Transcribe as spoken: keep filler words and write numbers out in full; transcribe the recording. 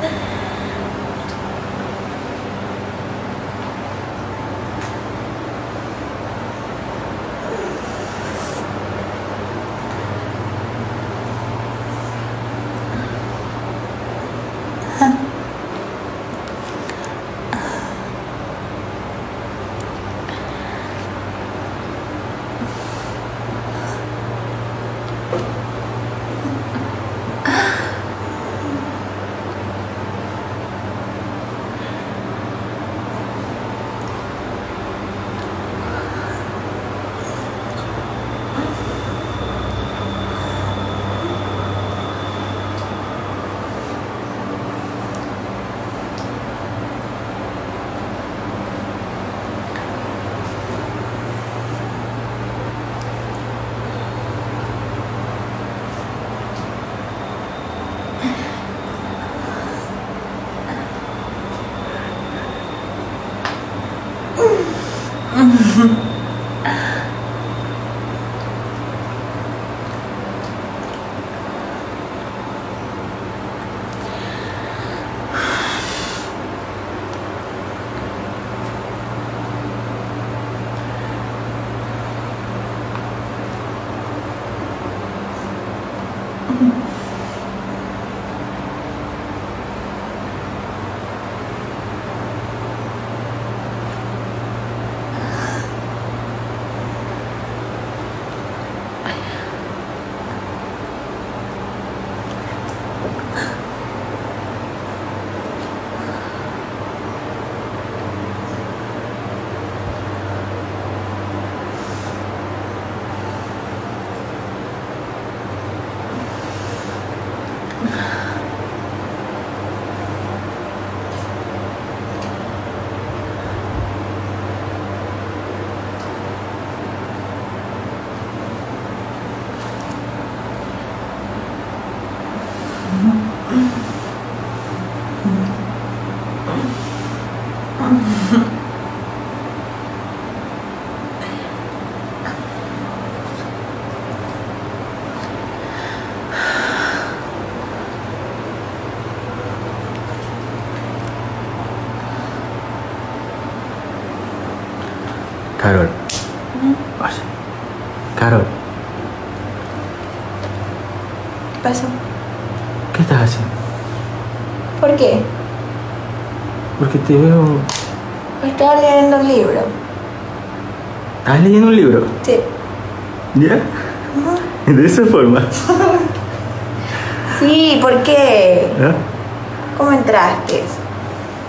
Carol. Oye. Carol. ¿Qué pasó? ¿Qué estás haciendo? ¿Por qué? Porque te veo... Estaba leyendo un libro. ¿Estás leyendo un libro? Sí. ¿Ya? Uh-huh. De esa forma. Sí, ¿por qué? ¿Ah? ¿Cómo entraste?